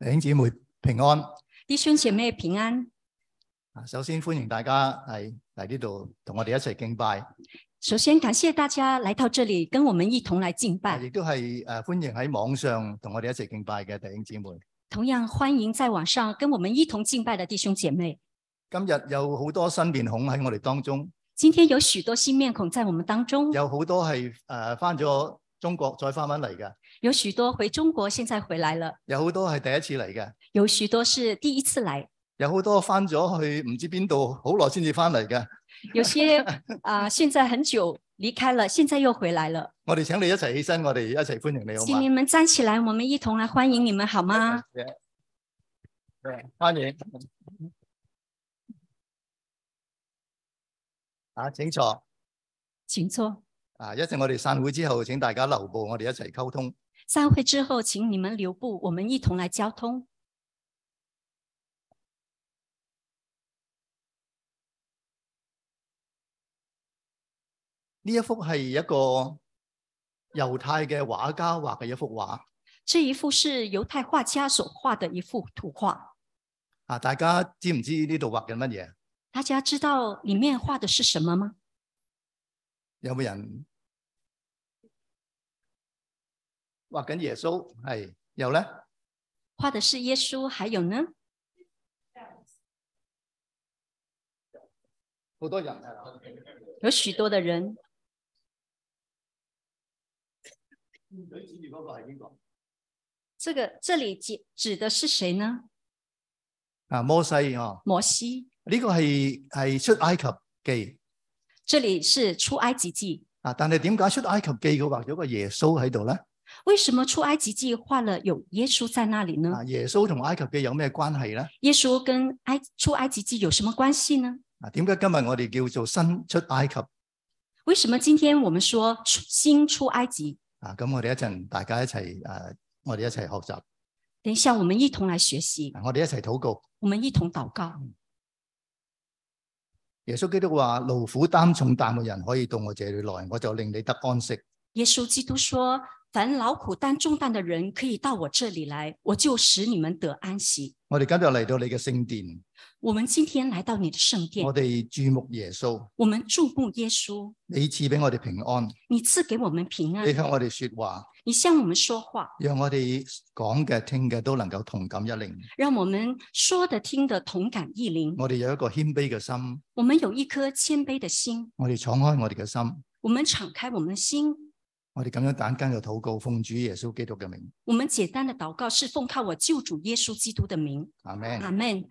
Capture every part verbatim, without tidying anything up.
弟兄姊妹平安， 弟兄姐妹平安。 首先歡迎大家係嚟呢度同我哋一齊敬拜。 首先感謝大家來到這裡，跟我們一同來敬拜。 亦都係誒歡迎喺網上同我哋一齊敬拜嘅弟兄姊妹。 同樣歡迎在網上跟我們一同敬拜的弟兄姐妹。 今日有好多新面孔喺我哋當中。 今天有許多新面孔在我們當中。 有好多係誒翻咗中國再翻返嚟嘅。 有許多回中國現在回來了。 有好多係第一次嚟嘅。 有許多是第一次來。 有好多翻咗去唔知邊度，好耐先至翻嚟嘅。 有些啊、呃，現在很久離開了，現在又回來了。 我哋請你一齊起身，我哋一齊歡迎你，好嗎？ 請你們站起來，我們一同來歡迎你們，好嗎？ 歡迎。啊，請坐。 請坐。 啊，一陣我哋散會之後，請大家留步，我哋一齊溝通。 散會之後，請你們留步，我們一同來交通。 呢一幅係一個猶太嘅畫家畫嘅一幅畫。 這一幅是猶太畫家所畫的一幅圖畫。 啊，大家知唔知呢度畫緊乜嘢？ 大家知道裡面畫的是什麼嗎？ 有冇人畫緊耶穌？係，有咧？ 畫的是耶穌，還有呢？ 好多人係， 有許多的人。 佢指住嗰個係邊個？ 這個這裡指指的是誰呢？ 啊，摩西哦。 摩西。 呢個係係出埃及記。 這裡是出埃及記。 啊，但係點解出埃及記佢畫咗個耶穌喺度咧？ 為什麼出埃及記畫了有耶穌在那裡呢？ 啊，耶穌同埃及記有咩關係咧？ 耶穌跟埃出埃及記有什麼關係呢？ 啊，點解今日我哋叫做新出埃及？ 為什麼今天我們說新出埃及？ 啊，咁我哋一陣大家一齊誒、啊，我哋一齊學習。 等一下，我們一同來學習。 啊、我哋一齊禱告。 我們一同禱告。 耶穌基督話：勞苦擔重擔嘅人可以到我這裡來，我就令你得安息。 耶穌基督說：凡勞苦擔重擔的人可以到我這裡來，我就使你們得安息。 我哋今日嚟到你嘅聖殿。 我們今天來到你的聖殿。 我哋注目耶穌。 我們注目耶穌。 你賜俾我哋平安。 你賜給我們平安。 你向我哋說話。 你向我們說話。 讓我哋講嘅聽嘅都能夠同感一靈。 讓我們說的聽的同感一靈。 我哋有一個謙卑嘅心。 我們有一顆謙卑的心。 我哋敞開我哋嘅心。 我們敞開我們的心。 我哋咁樣簡單嘅禱告，奉主耶穌基督嘅名。 我們簡單的禱告是奉靠我救主耶穌基督的名。 阿門。 阿門。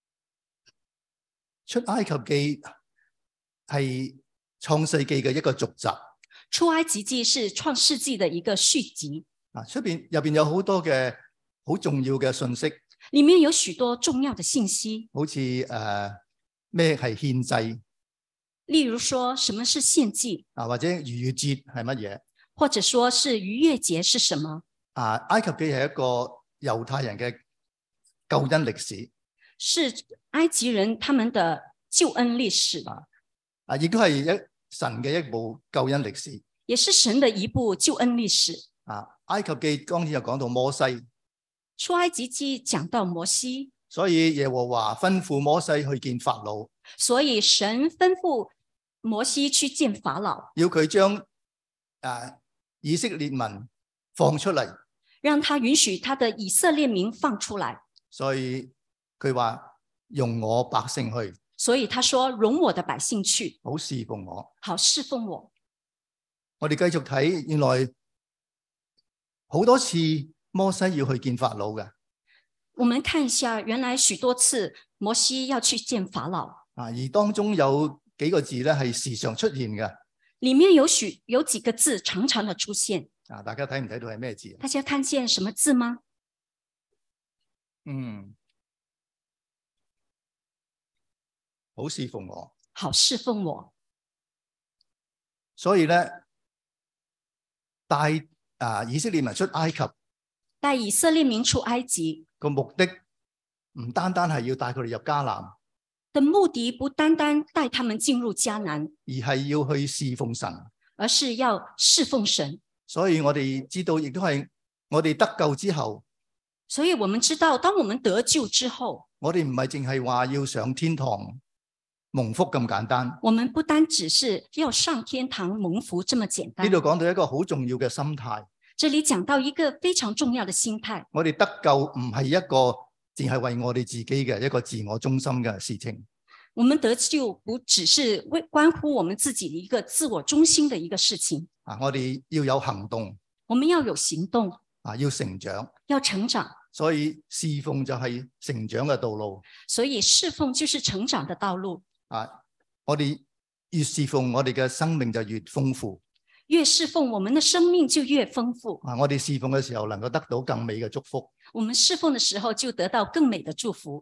出埃及記係創世記嘅一個續集。 出埃及記是創世紀的一個續集。 啊，出邊入邊有好多嘅好重要嘅信息。 裏面有許多重要的信息。 好似誒咩係獻祭？ 例如說什麼是獻祭？ 啊，或者逾越節係乜嘢？ 或者說是逾越節是什麼？ 啊，埃及記係一個猶太人嘅救恩歷史， 是埃及人他們的救恩歷史。 啊，亦都係一神嘅一部救恩歷史， 也是神的一部救恩歷史。 啊，埃及記當然又講到摩西， 出埃及記講到摩西， 所以耶和華吩咐摩西去見法老， 所以神吩咐摩西去見法老， 要佢將啊以色列民放出嚟， 讓他允許他的以色列民放出來。 所以佢話容我百姓去， 所以他說容我的百姓去， 好侍奉我， 好侍奉我。 我哋繼續睇，原來好多次摩西要去見法老嘅。 我們看一下，原來許多次摩西要去見法老， 啊，而當中有幾個字咧係時常出現嘅。 裏面有許有幾個字常常的出現。 啊，大家睇唔睇到係咩字？ 大家看見什麼字嗎？ 嗯，好侍奉我， 好侍奉我。 所以咧帶啊以色列民出埃及， 帶以色列民出埃及個目的唔單單係要帶佢哋入迦南的目的，不單單帶他們進入迦南， 而係要去侍奉神， 而是要侍奉神。 所以我哋知道，亦都係我哋得救之後， 所以我們知道，當我們得救之後， 我哋唔係淨係話要上天堂蒙福咁簡單。 我們不單只是要上天堂蒙福這麼簡單。 呢度講到一個好重要嘅心態。 這裡講到一個非常重要的心態。 我哋得救唔係一個淨係為我哋自己嘅一個自我中心嘅事情。 我們得救不只是為關乎我們自己的一個自我中心的一個事情。 啊，我哋要有行動。 我們要有行動。 啊，要成長。 要成長。 所以侍奉就係成長嘅道路。 所以侍奉就是成長的道路。 啊，我哋越侍奉，我哋嘅生命就越豐富。 越侍奉，我們的生命就越豐富。 啊，我哋侍奉嘅時候能夠得到更美嘅祝福。 我們侍奉的時候就得到更美的祝福。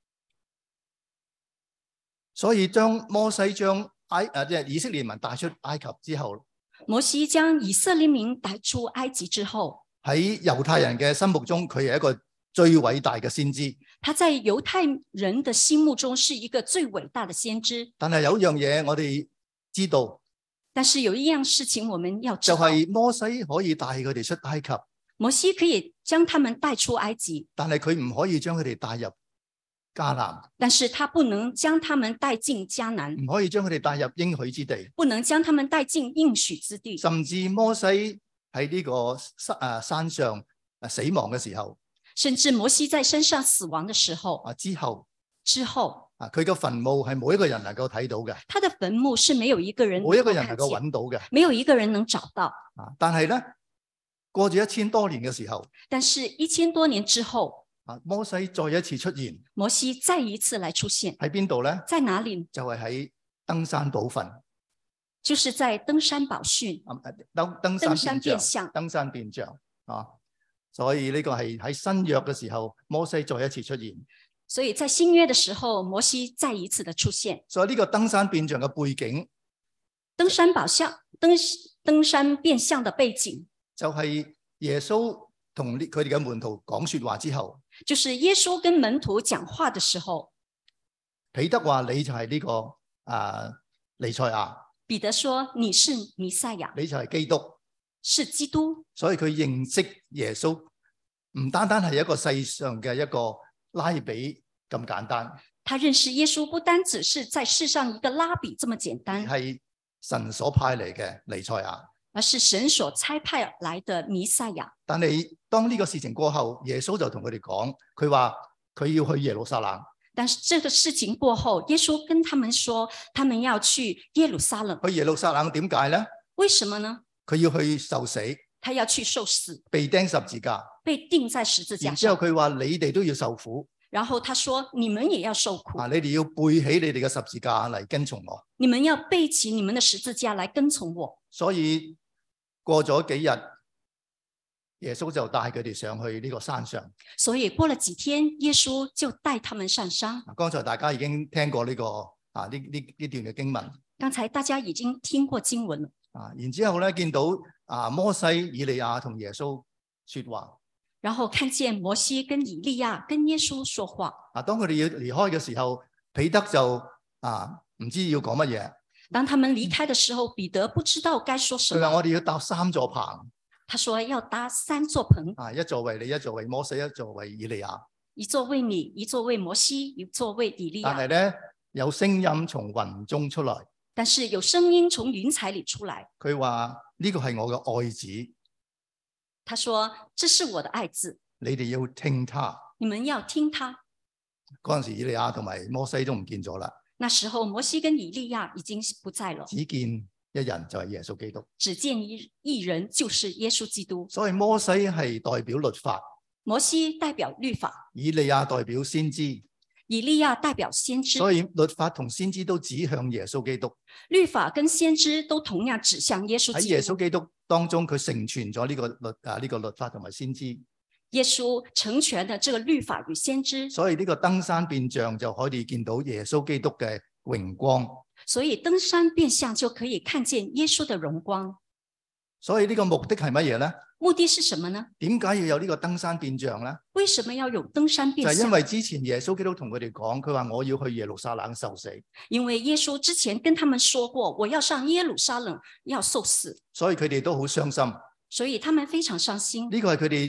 所以將摩西將埃誒即係以色列民帶出埃及之後， 摩西將以色列民帶出埃及之後， 喺猶太人嘅心目中，佢係一個最偉大嘅先知。 他在猶太人的心目中是一個最偉大的先知。 但係有一樣嘢我哋知道， 但是有一樣事情我們要知道， 就係摩西可以帶佢哋出埃及， 摩西可以將他們帶出埃及， 但係佢唔可以將佢哋帶入迦南， 但是他不能將他們帶進迦南， 唔可以將佢哋帶入應許之地， 不能將他們帶進應許之地。 甚至摩西喺呢個山誒山上誒死亡嘅時候， 甚至摩西在山上死亡的時候啊之後之後啊佢嘅墳墓係冇一個人能夠睇到嘅， 他的墳墓是沒有一個人冇一個人能夠揾到嘅， 沒有一個人能找到。 啊但係咧過咗一千多年嘅時候， 但是一千多年之後， 啊摩西再一次出現， 摩西再一次來出現喺邊度咧？ 在哪裡？ 就係喺登山寶訓， 就是在登山寶訓。 登登登山山變變相像，登山變像啊！所以呢個係喺新約嘅時候，摩西再一次出現。 所以在新約的時候，摩西再一次的出現。 所以呢個登山變像嘅背景， 登山寶像登登山變相的背景， 就係耶穌同佢哋嘅門徒講說話之後， 就是耶穌跟門徒講話的時候， 彼得話你就係呢、這個啊彌賽亞， 彼得說你是彌賽亞， 你就係基督， 是基督。 所以佢認識耶穌唔單單係一個世上嘅一個拉比咁簡單， 他認識耶穌不單只是在世上一個拉比這麼簡單， 係神所派嚟嘅彌賽亞， 而是神所差派來的彌賽亞。 但係當呢個事情過後，耶穌就同佢哋講，佢話佢要去耶路撒冷。 但是這個事情過後，耶穌跟他們說，他們要去耶路撒冷。 去耶路撒冷點解呢？ 為什麼呢？ 佢要去受死， 他要去受死， 被釘十字架， 被釘在十字架上。 然之後佢話你哋都要受苦。 然後他說你們也要受苦。 啊，你哋要背起你哋嘅十字架嚟跟從我。 你們要背起你們的十字架來跟從我。 所以過咗幾日，耶穌就帶佢哋上去呢個山上。 所以過了幾天，耶穌就帶他們上山。 剛才大家已經聽過呢、這個啊呢呢呢段嘅經文。 剛才大家已經聽過經文了。 啊，然之後咧見到啊摩西、以利亞同耶穌說話。 然後看見摩西跟以利亞跟耶穌說話。 啊，當佢哋要離開嘅時候，彼得就啊唔知要講乜嘢。 當他們離開的時候，彼得不知道該說什麼。 佢話我哋要搭三座棚。 他說要搭三座棚。 啊，一座為你，一座為摩西，一座為以利亞。 一座為你，一座為摩西，一座為以利亞。 但係咧有聲音從雲中出來。 但是有聲音從雲彩裏出來。 佢話呢個係我嘅愛子。 他說這是我的愛子。 你哋要聽他。 你們要聽他。 嗰陣時以利亞同埋摩西都唔見咗啦。 那時候摩西跟以利亞已經不在了。 只見一人就係耶穌基督。 只見一一人就是耶穌基督。 所以摩西係代表律法。 摩西代表律法。 以利亞代表先知。 以利亞代表先知。 所以律法同先知都指向耶穌基督。 律法跟先知都同樣指向耶穌基督。 喺耶穌基督當中，佢成全咗呢個律啊呢個律法同埋先知。 耶穌成全的這個律法與先知。 所以呢個登山變像就可以見到耶穌基督嘅榮光。 所以登山變像就可以看見耶穌的榮光。 所以呢個目的係乜嘢呢？ 目的是什麼呢？ 點解要有呢個登山變像呢？ 為什麼要有登山變像？ 就係因為之前耶穌基督同佢哋講，佢話我要去耶路撒冷受死。 因為耶穌之前跟他們說過，我要上耶路撒冷要受死。 所以佢哋都好傷心。 所以他們非常傷心。 呢個係佢哋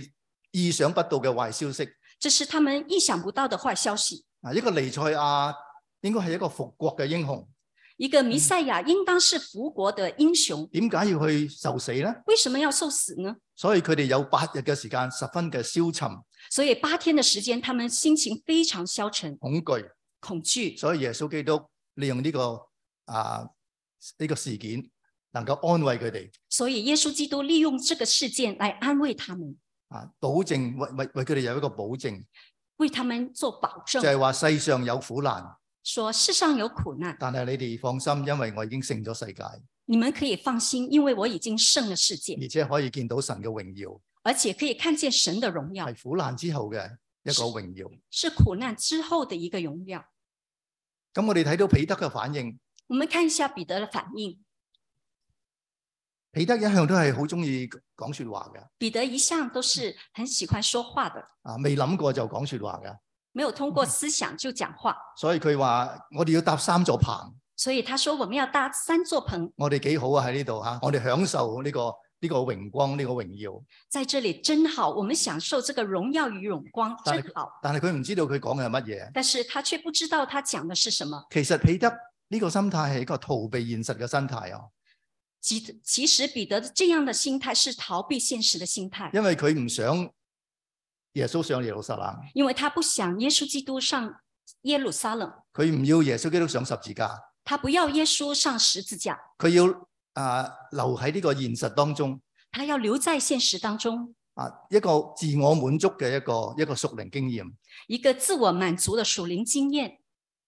意想不到嘅壞消息。 這是他們意想不到的壞消息。 啊，一個彌賽亞應該係一個復國嘅英雄， 一個彌賽亞應當是復國的英雄， 點解要去受死呢？ 為什麼要受死呢？ 所以佢哋有八日嘅時間，十分嘅消沉， 所以八天的時間，他們心情非常消沉、 恐懼。 恐懼。 所以耶穌基督利用呢、這個啊呢、這個事件，能夠安慰佢哋。 所以耶穌基督利用這個事件來安慰他們， 啊，保證為為為佢哋有一個保證， 為他們做保證。 就係話世上有苦難， 說世上有苦難， 但係你哋放心，因為我已經勝咗世界， 你們可以放心，因為我已經勝了世界， 而且可以見到神嘅榮耀， 而且可以看見神的榮耀， 係苦難之後嘅一個榮耀。 是苦難之後的一個榮耀。 咁我哋睇到彼得嘅反應， 我們看一下彼得的反應。 彼得一向都係好中意講說話嘅， 彼得一向都是很喜歡說話的， 啊，未諗過就講說話嘅， 沒有通過思想就講話。 所以佢話我哋要搭三座棚， 所以他說我們要搭三座棚。 我哋幾好啊喺呢度吓，我哋享受呢、這個呢、這個榮光呢、這個榮耀。 在這裡真好，我們享受這個榮耀與榮光，真好。 但係佢唔知道佢講嘅係乜嘢， 但是他卻不知道他講的是什麼。 其實彼得呢個心態係一個逃避現實嘅心態啊。 其其實彼得這樣的心態是逃避現實的心態， 因為佢唔想耶穌上耶路撒冷， 因為他不想耶穌基督上耶路撒冷， 佢唔要耶穌基督上十字架， 他不要耶穌上十字架， 佢要啊、呃、留喺呢個現實當中， 他要留在現實當中， 啊一個自我滿足嘅一個一個屬靈經驗， 一個自我滿足的屬靈經驗。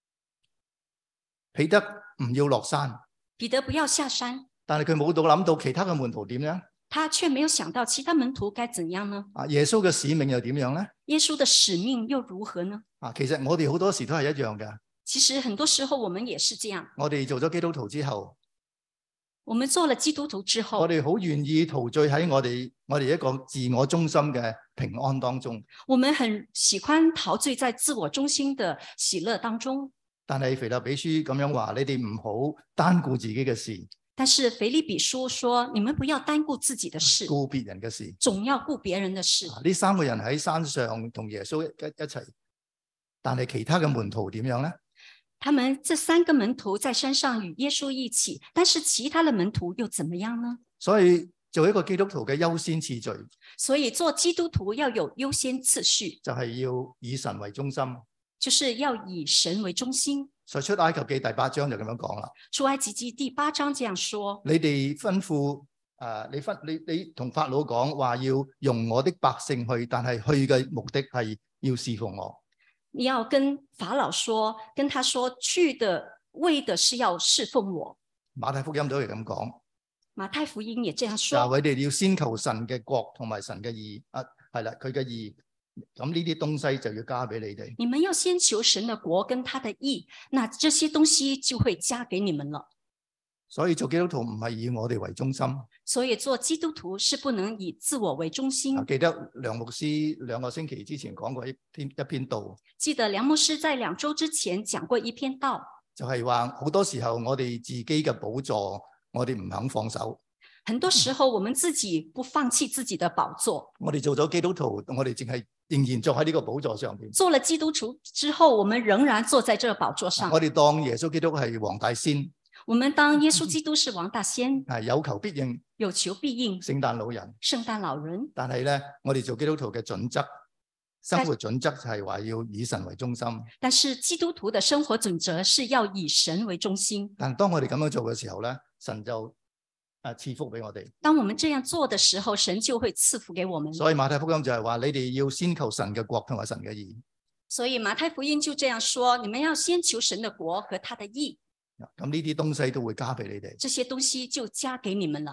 彼得唔要落山， 彼得不要下山。 但係佢冇到諗到其他嘅門徒點樣， 他卻沒有想到其他門徒該怎樣呢？ 啊，耶穌嘅使命又點樣咧？ 耶穌的使命又如何呢？ 啊，其實我哋好多時都係一樣嘅。 其實很多時候我們也是這樣。 我哋做咗基督徒之後， 我們做了基督徒之後， 我哋好願意陶醉喺我哋我哋一個自我中心嘅平安當中。 我們很喜歡陶醉在自我中心的喜樂當中。 但係腓立比書咁樣話，你哋唔好單顧自己嘅事。 但是腓立比書說，你們不要單顧自己的事， 顧別人嘅事， 總要顧別人的事。 呢、啊、三個人喺山上同耶穌一一齊，但係其他嘅門徒點樣咧？ 他們這三個門徒在山上與耶穌一起，但是其他的門徒又怎麼樣呢？ 所以做一個基督徒嘅優先次序， 所以做基督徒要有優先次序， 就係、是、要以神為中心， 就是要以神為中心。 所以出埃及記第八章就咁樣講啦。 出埃及記第八章這樣說： 你哋吩咐誒、呃，你吩你你同法老講話，要容我的百姓去，但係去嘅目的係要侍奉我。 你要跟法老說，跟他說去的為的是要侍奉我。 馬太福音都係咁講， 馬太福音也這樣說。 嗱，你哋要先求神嘅國同埋神嘅義，啊係啦，佢嘅義。咁呢啲東西就要加俾你哋。 你們要先求神的國跟他的義，那這些東西就會加給你們了。 所以做基督徒唔係以我哋為中心。 所以做基督徒是不能以自我為中心。 啊、記得梁牧師兩個星期之前講過一篇一篇道。 記得梁牧師在兩周之前講過一篇道， 就係話好多時候我哋自己嘅寶座，我哋唔肯放手。 很多時候我們自己不放棄自己的寶座。 我哋做咗基督徒，我哋淨係仍然坐喺呢個寶座上邊。 做了基督徒之後，我們仍然坐在這個寶座上。 我哋當耶穌基督係黃大仙。 我們當耶穌基督是王大仙。 係有求必應。 有求必應。 聖誕老人。 聖誕老人。 但係咧，我哋做基督徒嘅準則，生活準則就係話要以神為中心。 但是基督徒的生活準則是要以神為中心。 但當我哋咁樣做嘅時候咧，神就誒賜福俾我哋。 當我們這樣做的時候，神就會賜福給我們。 所以馬太福音就係話，你哋要先求神嘅國同埋神嘅義。 所以馬太福音就這樣說，你們要先求神的國和他的義。 咁呢啲東西都會加俾你哋。 這些東西就加給你們了。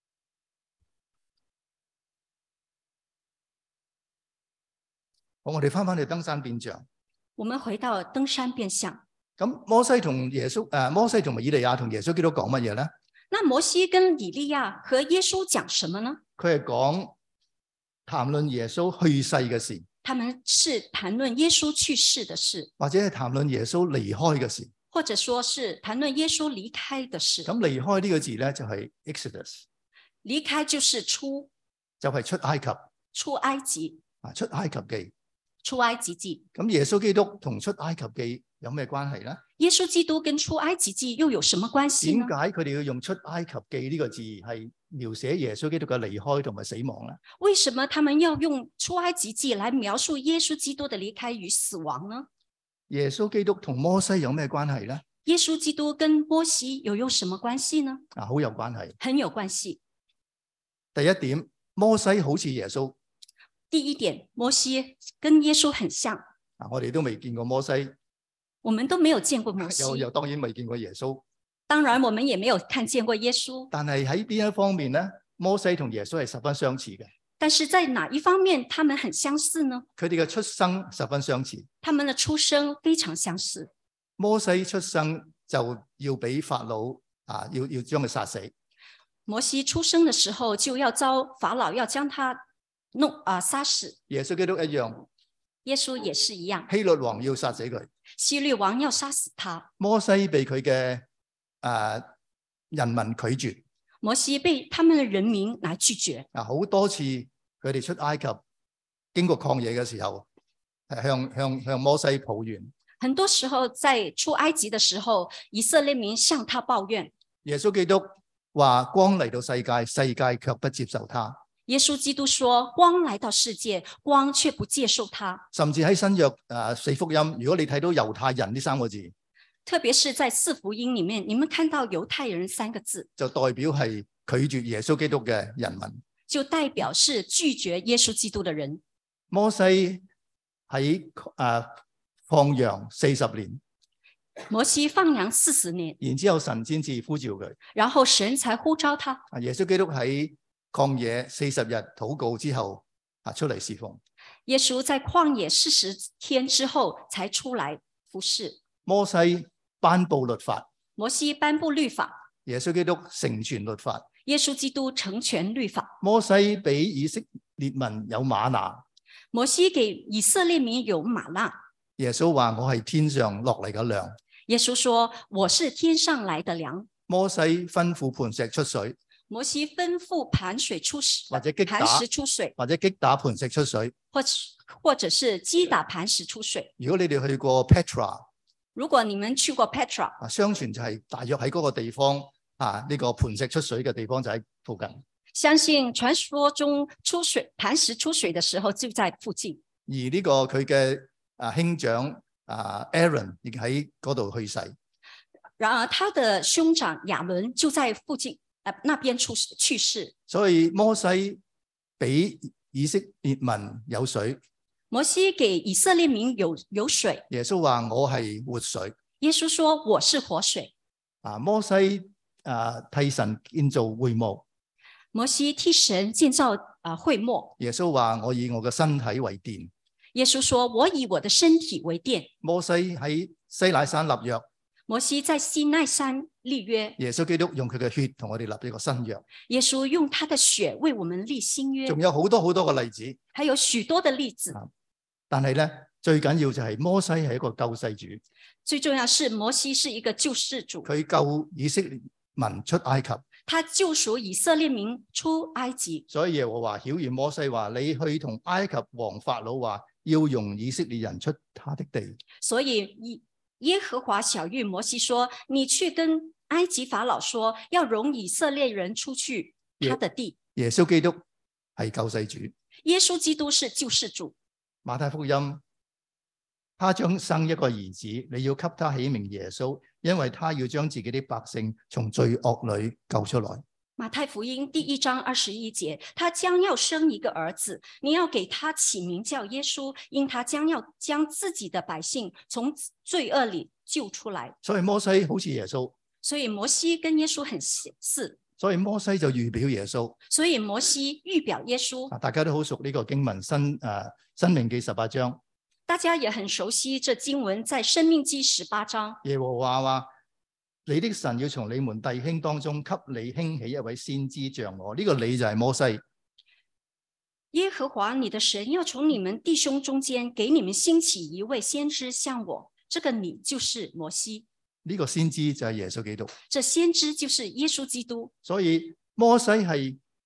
好，我哋翻翻去登山變像。 我們回到登山變像。 咁摩西同耶穌誒，摩西同埋以利亞同耶穌基督講乜嘢咧？ 那摩西跟以利亞和耶穌講什麼呢？ 佢係講談論耶穌去世嘅事。 他們是談論耶穌去世的事， 或者係談論耶穌離開嘅事， 或者說是談論耶穌離開的事。 咁離開呢個字咧就係 Exodus， 離開就是出， 就係出埃及。 出埃及啊出埃及記。 出埃及記。 咁耶穌基督同出埃及記有咩關係咧？ 耶穌基督跟出埃及記又有什麼關係呢？ 點解佢哋要用出埃及記呢個字係描寫耶穌基督嘅離開同埋死亡咧？ 為什麼他們要用出埃及記來描述耶穌基督的離開與死亡呢？ 耶穌基督同摩西有咩關係咧？ 耶穌基督跟摩西又有什麼關係呢？ 啊，好有關係。 很有關係。 第一點，摩西好似耶穌。 第一點，摩西跟耶穌很像。 啊，我哋都未見過摩西， 我們都沒有見過摩西。 又又當然未見過耶穌。 當然，我們也沒有看見過耶穌。 但係喺邊一方面咧，摩西同耶穌係十分相似嘅。 但是在哪一方面，他們很相似呢？ 佢哋嘅出生十分相似。 他們的出生非常相似。 摩西出生就要俾法老啊，要要將佢殺死。 摩西出生的時候就要遭法老要將他弄啊殺死。 耶穌基督一樣， 耶穌也是一樣。 希律王要殺死佢， 希律王要殺死他。 摩西被佢嘅誒人民拒絕。 摩西被他們的人民來拒絕。 啊，好多次佢哋出埃及經過曠野嘅時候，係向向向摩西抱怨。 很多時候在出埃及的時候，以色列民向他抱怨。 耶穌基督話光嚟到世界，世界卻不接受他。 耶穌基督說光來到世界，光卻不接受他。 甚至喺新約誒四福音，如果你睇到猶太人呢三個字， 特別是在四福音裏面，你們看到猶太人三個字， 就代表係拒絕耶穌基督嘅人民， 就代表是拒絕耶穌基督的人。 摩西喺誒放羊四十年， 摩西放羊四十年， 然之後神先至呼召佢。 然後神才呼召他。 啊，耶穌基督喺曠野四十日禱告之後啊，出嚟侍奉。 耶穌在曠野四十天之後才出來服侍。 摩西頒布律法， 摩西頒布律法。 耶穌基督成全律法。 耶穌基督成全律法。 摩西俾以色列民有瑪拿， 摩西給以色列民有瑪納。 耶穌話我係天上落嚟嘅糧。 耶穌說我是天上來的糧。 摩西吩咐磐石出水， 摩西吩咐磐水出水， 或者擊打磐石出水， 或者擊打磐石出水， 或或者是擊打磐石出水。 如果你哋去過 Petra， 如果你們去過 Petra， 啊，相傳就係大約喺嗰個地方啊，呢、這個磐石出水嘅地方就喺附近。 相信傳說中出水磐石出水的時候就在附近。 而呢個佢嘅啊兄長啊 Aaron 亦喺嗰度去世。 然而他的兄長亞倫就在附近誒、呃、那邊出去世。 所以摩西俾以色列民有水。 摩西給以色列民有有水。 耶穌話我係活水。 耶穌說我是活水。 啊，摩西啊替神建造會幕。 摩西替神建造啊會幕。 耶穌話我以我嘅身體為殿。 耶穌說我以我的身體為殿。 摩西喺西乃山立約。 摩西在西奈山立約。 耶穌基督用佢嘅血同我哋立一個新約。 耶穌用他的血為我們立新約。 仲有好多好多個例子。 還有許多的例子。 但係咧，最緊要就係摩西係一個救世主。 最重要是摩西是一個救世主。 佢救以色列民出埃及。 他救贖以色列民出埃及。 所以耶和華曉諭摩西話：你去同埃及王法老話，要容以色列人出他的地。 所以耶和華曉諭摩西說：你去跟埃及法老說，要容以色列人出去他的地。 耶穌基督係救世主。 耶穌基督是救世主。 馬太福音，他將生一個兒子，你要給他起名耶穌，因為他要將自己的百姓從罪惡裏救出來。 馬太福音第一章二十一節，他將要生一個兒子，你要給他起名叫耶穌，因他將要將自己的百姓從罪惡裏救出來。 所以摩西好似耶穌， 所以摩西跟耶穌很似， 所以摩西就預表耶穌， 所以摩西預表耶穌。 大家都好熟呢個經文，申誒申命記十八章， 大家也很熟悉這經文，在申命記十八章。 耶和華話：你的神要從你們弟兄當中給你興起一位先知像我。呢、這個你就係摩西。 耶和華你的神要從你們弟兄中間給你們興起一位先知像我。這個你就是摩西。 呢、這個先知就係耶穌基督。 這先知就是耶穌基督。 所以摩西係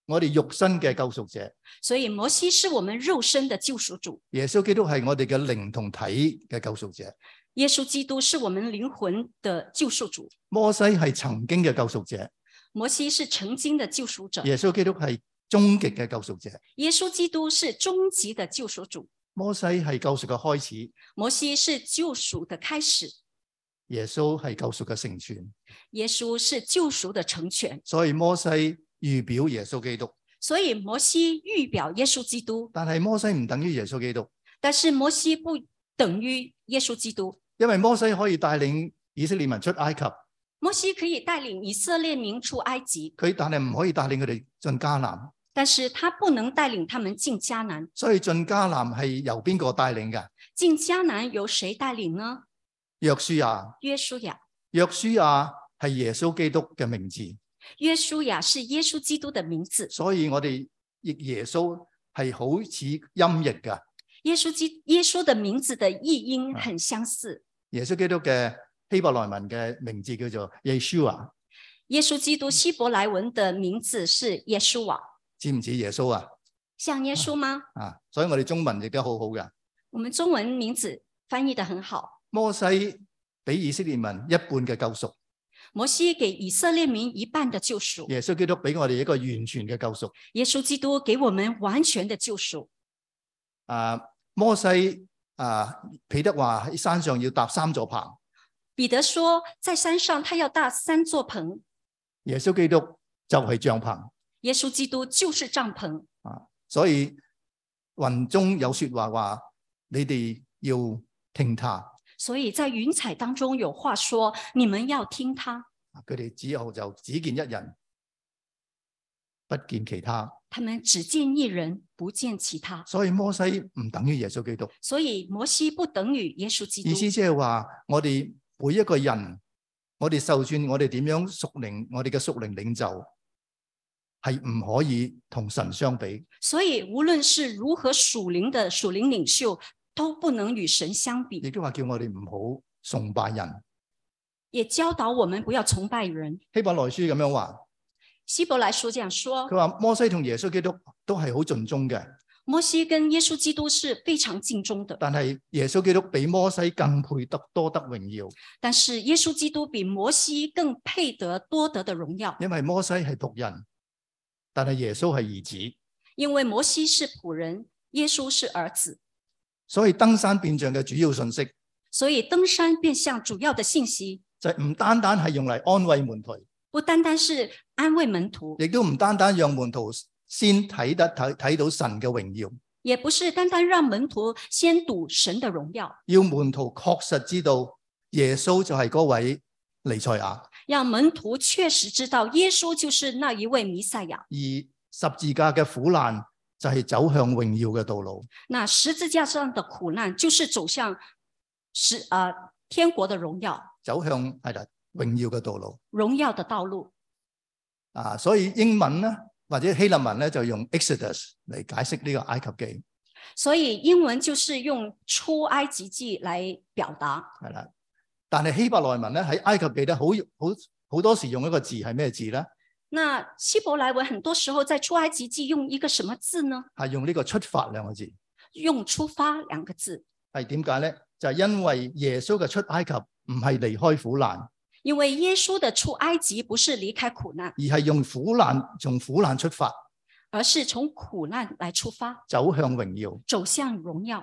我哋肉身嘅救贖者， 所以摩西是我們肉身的救贖主， 耶穌基督係我哋嘅靈同體嘅救贖者。 耶穌基督是我們靈魂的救贖主， 摩西係曾經嘅救贖者， 摩西是曾經的救贖者， 耶穌基督係終極嘅救贖者。 耶穌基督是終極的救贖主， 摩西係救贖嘅開始， 摩西是救贖的開始， 耶穌係救贖嘅成全。 耶穌是救贖的成全。 所以摩西預表耶穌基督， 所以摩西預表耶穌基督， 但係摩西唔等於耶穌基督， 但是摩西不等於耶穌基督。 因為摩西可以帶領以色列民出埃及， 摩西可以帶領以色列民出埃及， 佢但係唔可以帶領佢哋進迦南。 但是他不能帶領他們進迦南。 所以進迦南係由邊個帶領㗎？ 進迦南由誰帶領呢？ 約書亞。 約書亞。 約書亞係耶穌基督嘅名字。 約書亞是耶穌基督的名字。 所以我哋譯耶穌係好似音譯㗎。 耶穌基耶穌的名字的譯音很相似。 耶穌基督嘅希伯來文嘅名字叫做耶穌啊。 耶穌基督希伯來文的名字是耶穌啊。 似唔似耶穌啊？ 像耶穌嗎？ 啊，所以我哋中文譯得好好㗎。 我們中文名字翻譯得很好。 摩西俾以色列民一半嘅救贖。 摩西給以色列民一半的救贖。 耶穌基督俾我哋一個完全嘅救贖。 耶穌基督給我們完全的救贖。 啊，摩西啊，彼得話喺山上要搭三座棚。 彼得說，在山上他要搭三座棚。 耶穌基督就係帳篷。 耶穌基督就是帳篷。 啊，所以雲中有說話話，你哋要聽他。 所以在雲彩當中有話說，你們要聽他。 佢哋之後就只見一人，不見其他。 他們只見一人，不見其他。 所以摩西唔等於耶穌基督。 所以摩西不等於耶穌基督。 意思即係話，我哋每一個人，我哋就算我哋點樣屬靈，我哋嘅屬靈領袖係唔可以同神相比。 所以無論是如何屬靈的屬靈領袖，都不能與神相比。 亦都話叫我哋唔好崇拜人， 也教導我們不要崇拜人。 希伯來書咁樣話。 希伯來書這樣說， 佢話摩西同耶穌基督都係好盡忠嘅。 摩西跟耶穌基督是非常盡忠的， 但係耶穌基督比摩西更配得多得榮耀。 但是耶穌基督比摩西更配得多得的榮耀， 因為摩西係僕人，但係耶穌係兒子。 因為摩西是僕人，耶穌是兒子。 所以登山變像嘅主要信息， 所以登山變像主要的信息就唔單單係用嚟安慰門徒， 不單單是安慰門徒， 亦都唔單單讓門徒先睇得睇睇到神嘅榮耀， 也不是單單讓門徒先睹神的榮耀， 要門徒確實知道耶穌就係嗰位彌賽亞， 讓門徒確實知道耶穌就是那一位彌賽亞， 而十字架嘅苦難就係走向榮耀嘅道路。 那十字架上的苦難就是走向是啊、呃、天國的榮耀， 走向係啦榮耀嘅道路， 榮耀的道路啊，所以英文咧或者希臘文咧就用 Exodus 嚟解釋呢個埃及記。 所以英文就是用出埃及記來表達。 係啦，但係希伯來文咧喺埃及記咧好好好多時用一個字係咩字咧？ 那希伯來文很多時候在出埃及記用一個什麼字呢？ 係用呢個出發兩個字。 用出發兩個字。係點解咧？就係、是、因為耶穌嘅出埃及唔係離開苦難， 因為耶穌的出埃及不是離開苦難， 而係用苦難從苦難出發， 而是從苦難來出發， 走向榮耀， 走向榮耀。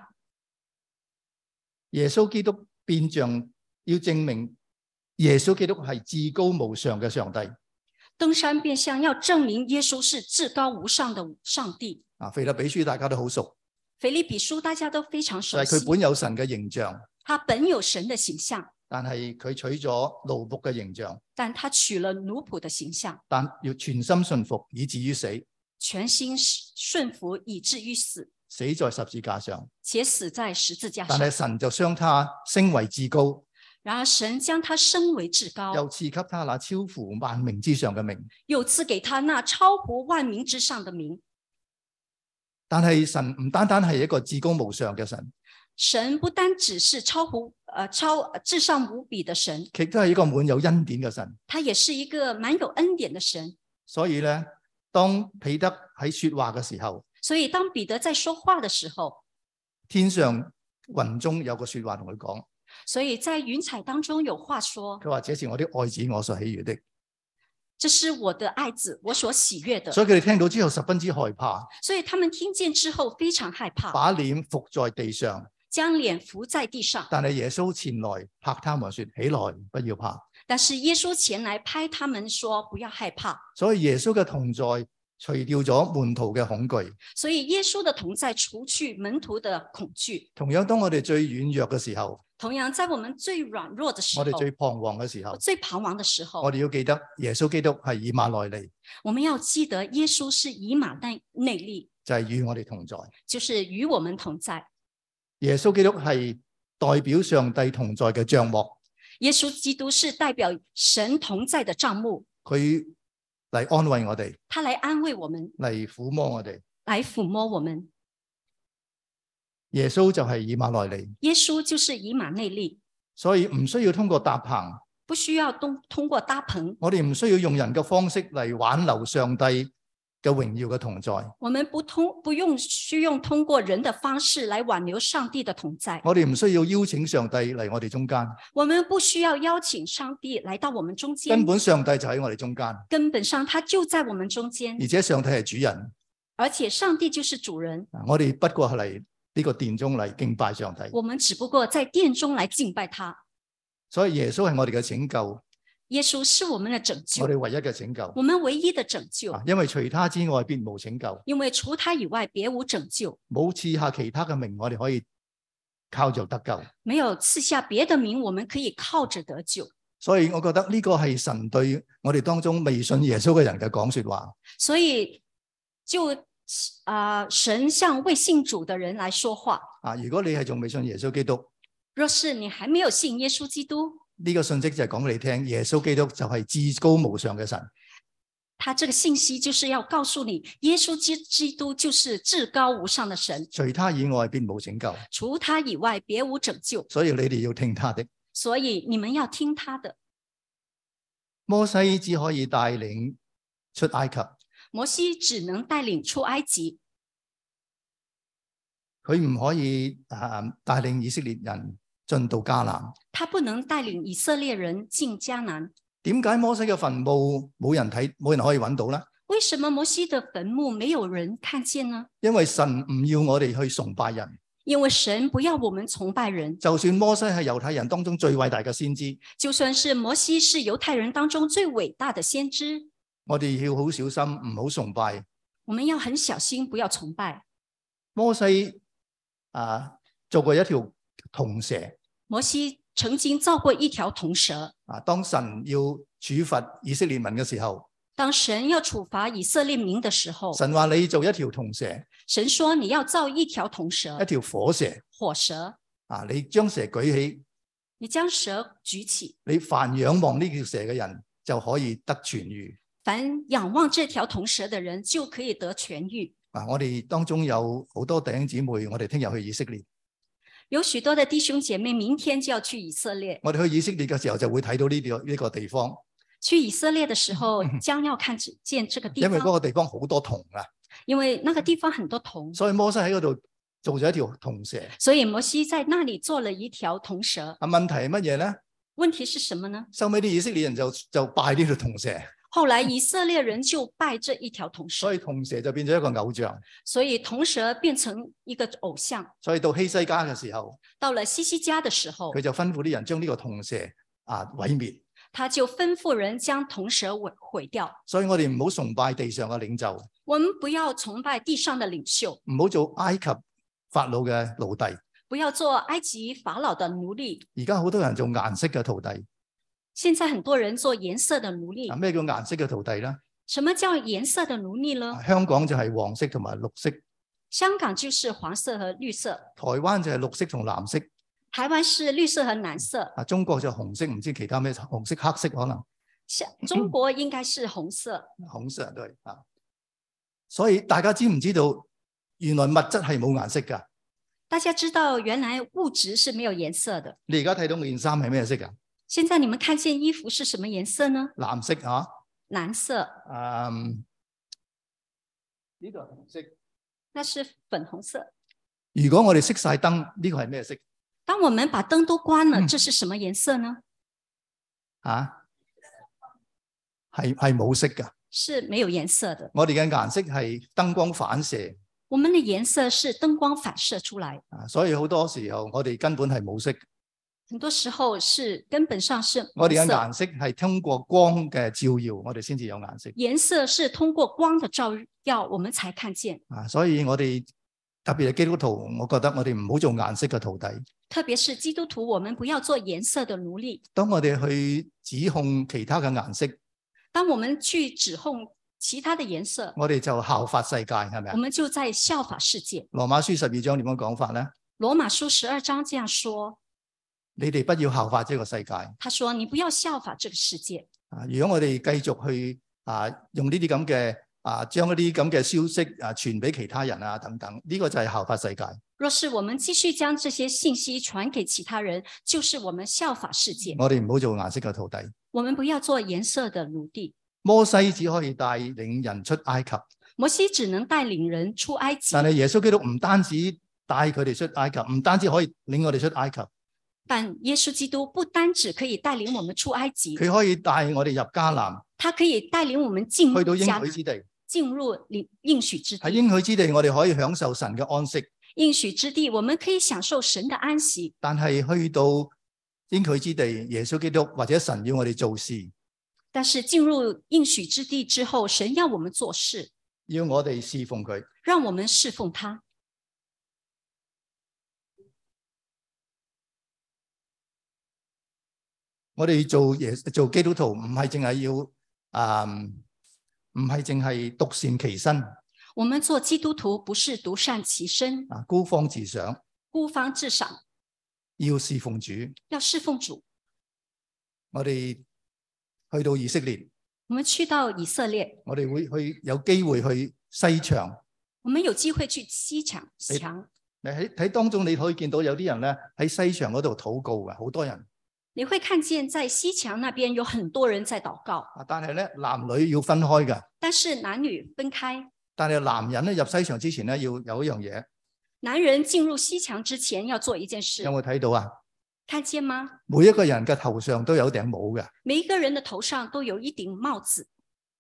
耶穌基督變像要證明耶穌基督係至高無上嘅上帝。 登山變像要證明耶穌是至高無上的上帝。 啊，腓立比書大家都好熟， 腓立比書大家都非常熟悉， 就係佢本有神嘅形象， 他本有神的形象， 但係佢取咗奴僕嘅形象， 但他取了奴僕的形象， 但要全心順服以至於死， 全心順服以至於死， 死在十字架上， 且死在十字架上。 但係神就將他升為至高。 然而神將他升為至高， 又賜給他那超乎萬名之上嘅名， 又賜給他那超乎萬名之上的名。 但係神唔單單係一個至高無上嘅神， 神不單只是超乎誒、呃、超至上無比的神， 亦都係一個滿有恩典嘅神。 他也是一個滿有恩典的神。 所以咧， 當彼得喺說話嘅時候， 所以當彼得在說話的時候， 天上雲中有個說話同佢講， 所以在雲彩當中有話說， 佢話這是我的愛子，我所喜悅的。 這是我的愛子，我所喜悅的。 所以佢哋聽到之後十分之害怕， 所以他們聽見之後非常害怕， 把臉伏在地上， 將臉伏在地上。 但係耶穌前來拍他們說：起來，不要怕。 但是耶穌前來拍他們說：不要害怕。 所以耶穌嘅同在除掉咗門徒嘅恐懼。 所以耶穌的同在除去門徒的恐懼。 同樣當我哋最軟弱嘅時候， 同樣在我們最軟弱的時候， 我哋最彷徨嘅時候， 最彷徨的時候， 我哋要記得耶穌基督係以馬內利， 我們要記得耶穌是以馬內內利， 就係與我哋同在， 就是與我們同在。 耶穌基督係代表上帝同在嘅帳幕， 耶穌基督是代表神同在的帳幕， 佢嚟安慰我哋， 他來安慰我們， 嚟撫摸我哋， 來撫摸我們。 耶穌就係以馬內利， 耶穌就是以馬內利， 所以唔需要通過搭棚， 不需要通通過搭棚， 我哋唔需要用人嘅方式嚟挽留上帝嘅榮耀嘅同在。 我們不通不用需用通過人的方式來挽留上帝的同在。 我哋唔需要邀請上帝嚟我哋中間， 我們不需要邀請上帝來到我們中間， 根本上帝就喺我哋中間， 根本上他就在我們中間， 而且上帝係主人， 而且上帝就是主人。 我哋不過係嚟呢個殿中嚟敬拜上帝， 我們只不過在殿中來敬拜他。 所以耶穌係我哋嘅拯救， 耶穌是我們的拯救， 我哋唯一嘅拯救， 我們唯一的拯救， 因為除他之外別無拯救， 因為除他以外別無拯救， 冇賜下其他嘅名，我哋可以靠着得救， 沒有賜下別的名，我們可以靠着得救。 所以我覺得呢個係神對我哋當中未信耶穌嘅人嘅講說話。 所以就啊、呃，神向未信主的人來說話啊，如果你係仲未信耶穌基督， 若是你還沒有信耶穌基督， 呢個信息就係講俾你聽，耶穌基督就係至高無上嘅神。 他這個信息就是要告訴你，耶穌基基督就是至高無上的神， 除他以外便無拯救， 除他以外別無拯救。 所以你哋要聽他的。 所以你們要聽他的。 摩西只可以帶領出埃及， 摩西只能帶領出埃及， 佢唔可以誒帶領以色列人進到迦南。 他不能帶領以色列人進迦南。 點解摩西嘅墳墓冇人睇，冇人可以揾到呢？ 為什麼摩西的墳墓沒有人看見呢？ 因為神唔要我哋去崇拜人。 因為神不要我們崇拜人。 就算摩西係猶太人當中最偉大嘅先知， 就算是摩西是猶太人當中最偉大的先知， 我哋要好小心，唔好崇拜。 我們要很小心，不要崇拜。 摩西啊，做過一條銅蛇。 摩西曾經造過一條銅蛇。 啊，當神要處罰以色列民嘅時候， 當神要處罰以色列民的時候， 神話你做一條銅蛇。 神說你要造一條銅蛇， 一條火蛇。 火蛇啊，你將蛇舉起， 你將蛇舉起， 你凡仰望呢條蛇嘅人就可以得痊癒。 凡仰望這條銅蛇的人就可以得痊癒。 啊，我哋當中有好多弟兄姊妹，我哋聽日去以色列。 有許多的弟兄姐妹明天就要去以色列。 我哋去以色列嘅時候就會睇到呢個呢個地方。 去以色列的時候將要看見這個地方， 因為嗰個地方好多銅啊。 因為那個地方很多銅， 所以摩西喺嗰度做咗一條銅蛇。 所以摩西在那裡做了一條銅蛇。 啊，問題係乜嘢咧？ 問題是什麼呢？ 收尾啲以色列人就就拜呢條銅蛇。 後來以色列人就拜這一條銅蛇， 所以銅蛇就變咗一個偶像。 所以銅蛇變成一個偶像。 所以到希西家嘅時候， 到了希西家的時候， 佢就吩咐啲人將呢個銅蛇啊毀滅。 他就吩咐人將銅蛇毀毀掉。 所以我哋唔好崇拜地上嘅領袖， 我們不要崇拜地上的領袖， 唔好做埃及法老嘅奴隸， 不要做埃及法老的奴隸。 而家好多人做顏色嘅徒弟。 現在很多人做顏色的奴隸。 咩叫顏色嘅徒弟呢？ 什麼叫顏色的奴隸呢？ 香港就係黃色同埋綠色， 香港就是黃色和綠色， 台灣就係綠色同藍色， 台灣是綠色和藍色， 啊，中國就紅色，唔知其他咩紅色、黑色可能。 中國應該是紅色， 紅色對啊。所以大家知唔知道，原來物質係冇顏色噶？ 大家知道原來物質是沒有顏色的。 你而家睇到件衫係咩色噶？ 現在你們看見衣服是什麼顏色呢？ 藍色啊。 藍色。 嗯， 呢度係紅色。 那是粉紅色。 如果我哋熄晒燈，呢個係咩色？ 當我們把燈都關了， 嗯這是什麼顏色呢？ 啊，係係冇色㗎。 是沒有顏色的。 我哋嘅顏色係燈光反射。 我們的顏色是燈光反射出來。 啊，所以好多時候我哋根本係冇色。 很多時候是根本上是我哋嘅顏色係通過光嘅照耀，我哋先至有顏色。 顏色是通過光的照耀，我們才看見。 啊，所以我哋特別係基督徒，我覺得我哋唔好做顏色嘅徒弟。 特別是基督徒，我們不要做顏色的奴隸。 當我哋去指控其他嘅顏色， 當我們去指控其他的顏色， 我哋就效法世界，係咪啊？ 我們就在效法世界。 羅馬書十二章點樣講法咧？ 羅馬書十二章這樣說。 你哋不要效法這個世界。 他說：你不要效法這個世界。 啊，如果我哋繼續去啊用呢啲咁嘅啊將一啲咁嘅消息啊傳俾其他人啊等等，呢個就係效法世界。 若是我們繼續將這些信息傳給其他人，就是我們效法世界。 我哋唔好做顏色嘅徒弟。 我們不要做顏色的奴隸。 摩西只可以帶領人出埃及。 摩西只能帶領人出埃及。 但係耶穌基督唔單止帶佢哋出埃及，唔單止可以領我哋出埃及。 但耶穌基督不單止可以帶領我們出埃及， 佢可以帶我哋入迦南， 他可以帶領我們進入去到應迦南許之地， 進入應許之地。 喺應許之地，我哋可以享受神嘅安息。 應許之地，我們可以享受神的安息。 但係去到應許之地，耶穌基督或者神要我哋做事。 但是進入應許之地之後，神要我們做事， 要我哋侍奉佢， 讓我們侍奉他。 我哋做耶做基督徒唔係淨係要啊，唔係淨係獨善其身。 我們做基督徒不是獨善其身啊，孤芳自賞， 孤芳自賞， 要侍奉主， 要侍奉主。 我哋去到以色列， 我們去到以色列， 我哋會去有機會去西牆。 我們有機會去西牆牆。 你喺睇當中，你可以見到有啲人咧喺西牆嗰度禱告嘅，好多人。 你會看見在西牆那邊有很多人在禱告。 但係咧男女要分開嘅。 但是男女分開。 但係男人咧入西牆之前咧要有一樣嘢。 男人進入西牆之前要做一件事。 有冇睇到啊？ 看見嗎？ 每一個人嘅頭上都有頂帽嘅。 每一個人的頭上都有一頂帽子。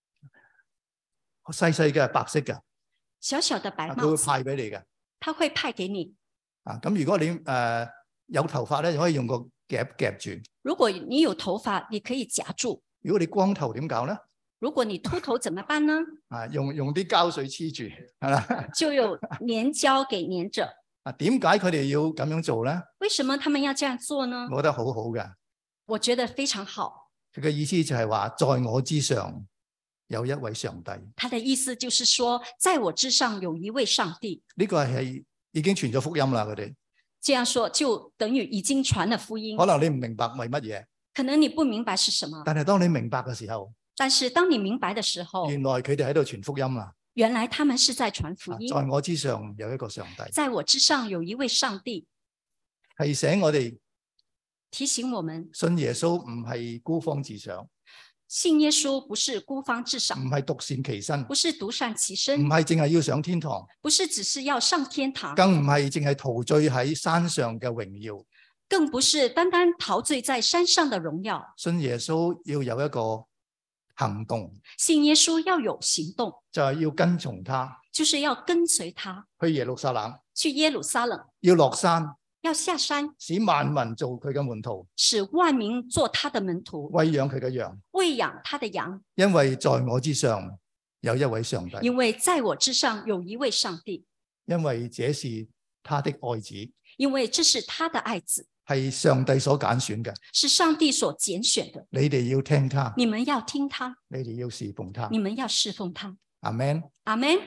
細細嘅白色嘅。 小小的白帽子。 佢會派俾你嘅。 他會派給你。 啊，咁如果你誒、呃、有頭髮咧，就可以用個夾夾住。 如果你有頭髮，你可以夾住。 如果你光頭點搞咧？ 如果你禿頭怎麼辦呢？ 啊，用用啲膠水黐住，係啦。 就有粘膠給粘着。 啊，點解佢哋要咁樣做咧？ 為什麼他們要這樣做呢？ 我覺得好好嘅。 我覺得非常好。 佢嘅意思就係話，在我之上有一位上帝。 他的意思就是說，在我之上有一位上帝。 呢個係已經傳咗福音啦，佢哋。 這樣說就等於已經傳了福音。 可能你唔明白為乜嘢？ 可能你不明白是什麼。 但係當你明白嘅時候， 但是當你明白的時候， 原來佢哋喺度傳福音啦。 原來他們是在傳福音。 在我之上有一個上帝。 在我之上有一位上帝。 提醒我哋， 提醒我們， 信耶穌唔係孤芳自賞。 信耶穌不是孤芳自賞， 唔係獨善其身， 不是獨善其身， 唔係淨係要上天堂， 不是只是要上天堂， 更唔係淨係陶醉喺山上嘅榮耀， 更不是單單陶醉在山上的榮耀。 信耶穌要有一個行動， 信耶穌要有行動， 就係要跟從他， 就是要跟隨他去耶路撒冷， 去耶路撒冷， 要落山， 要下山， 使萬民做佢嘅門徒， 使萬民做他的門徒， 餵養佢嘅羊， 餵養他的羊。 因為在我之上有一位上帝， 因為在我之上有一位上帝， 因為這是他的愛子， 因為這是他的愛子， 係上帝所揀選嘅， 是上帝所揀選的。 你哋要聽他， 你們要聽他， 你哋要侍奉他， 你們要侍奉他。 阿們， 阿們。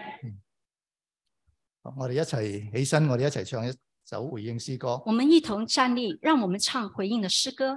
我哋一齊起身，我哋一齊唱一首回應詩歌。 我們一同站立，讓我們唱回應的詩歌。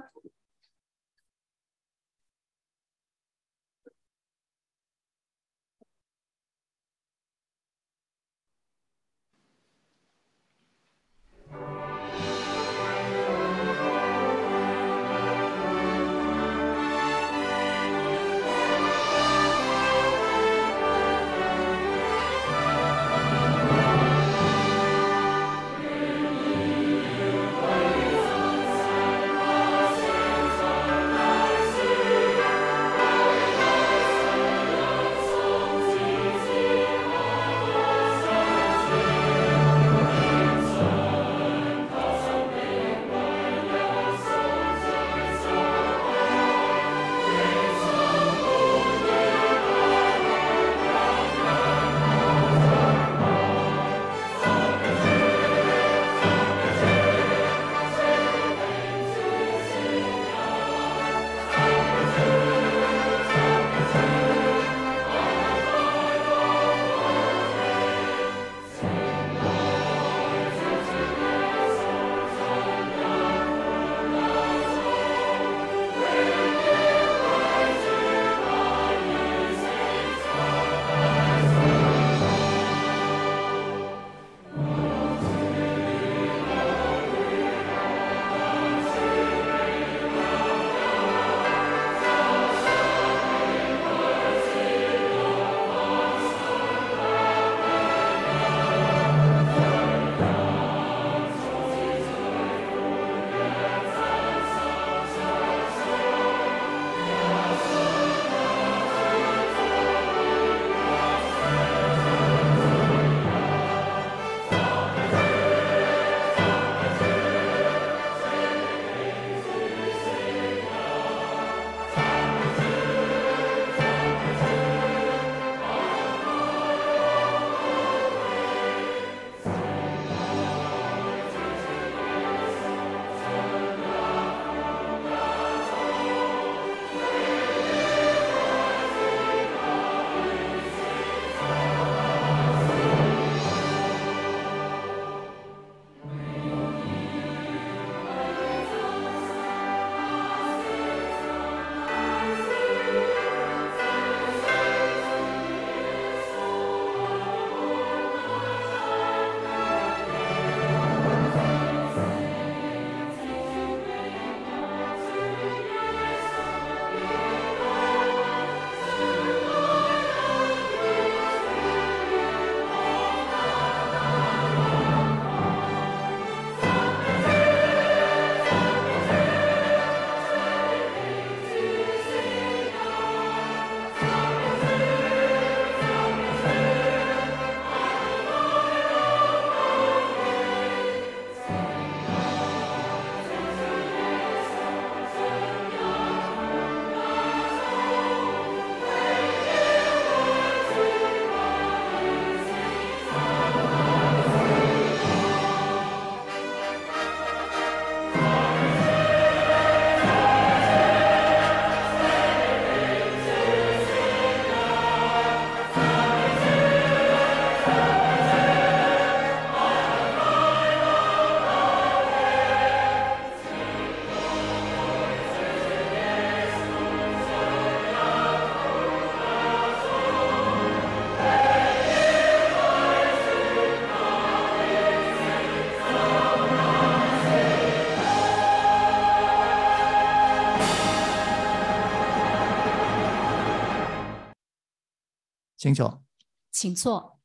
請坐。 請坐。